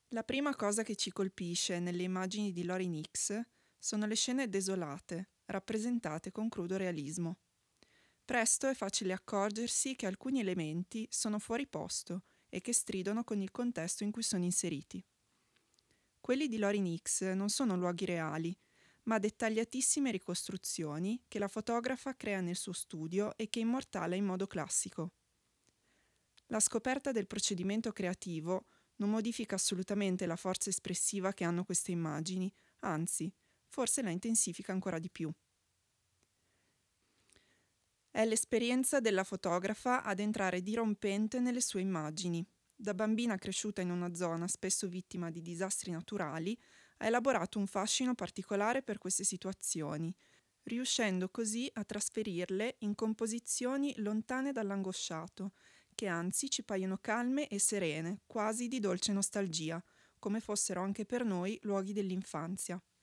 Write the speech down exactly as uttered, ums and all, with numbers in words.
La prima cosa che ci colpisce nelle immagini di Lorin Hicks sono le scene desolate, rappresentate con crudo realismo. Presto è facile accorgersi che alcuni elementi sono fuori posto e che stridono con il contesto in cui sono inseriti. Quelli di Lorin Hicks non sono luoghi reali, ma dettagliatissime ricostruzioni che la fotografa crea nel suo studio e che immortala in modo classico. La scoperta del procedimento creativo non modifica assolutamente la forza espressiva che hanno queste immagini, anzi, forse la intensifica ancora di più. È l'esperienza della fotografa ad entrare dirompente nelle sue immagini. Da bambina cresciuta in una zona spesso vittima di disastri naturali, ha elaborato un fascino particolare per queste situazioni, riuscendo così a trasferirle in composizioni lontane dall'angosciato, che anzi ci paiono calme e serene, quasi di dolce nostalgia, come fossero anche per noi luoghi dell'infanzia.